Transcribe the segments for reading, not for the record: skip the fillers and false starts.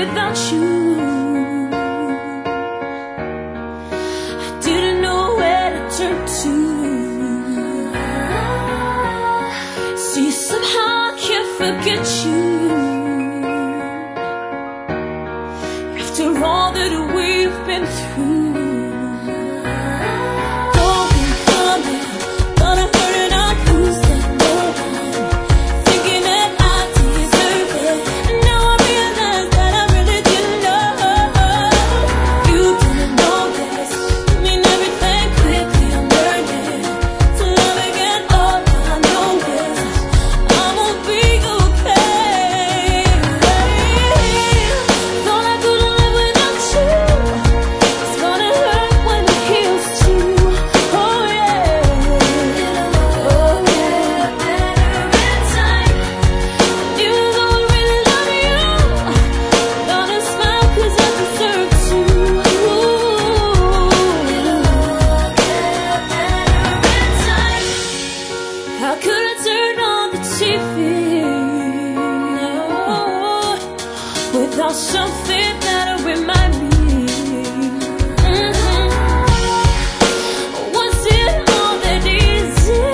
without you. I didn't know where to turn to. See, somehow I can't forget you. After all that we've been through. How could I turn on the TV without something that'll remind me? Was it all that easy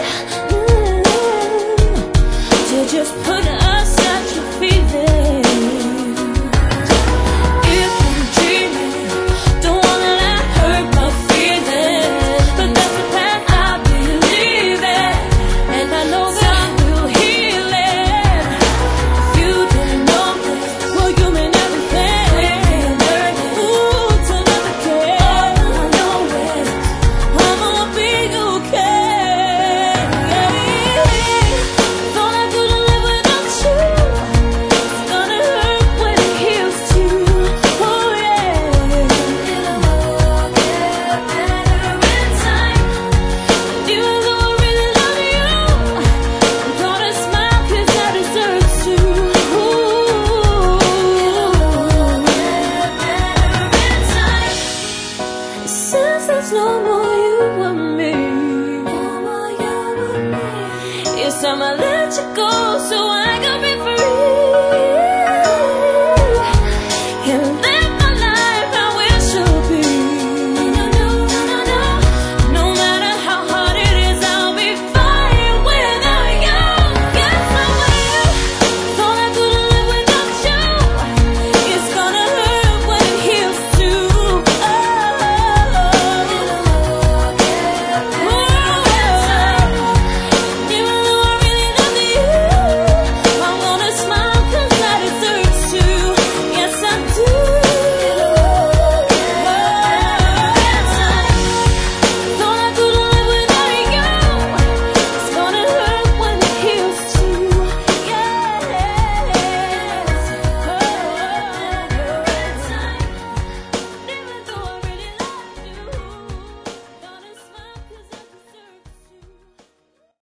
to just put aside your feelings? If I'm dreaming, don't wanna let hurt my feelings, but that's the path I believe in. And I know time will heal it. If you didn't know this, well, you mean everything. Ooh, to never care. All I know is I'ma be okay. Thought I couldn't live without you. It's gonna hurt when it heals too. Oh yeah. It'll all get better in time. Even though I really love you, I'm gonna smile 'cause I deserve to. Since there's no more you and me, yes, I'ma let you go so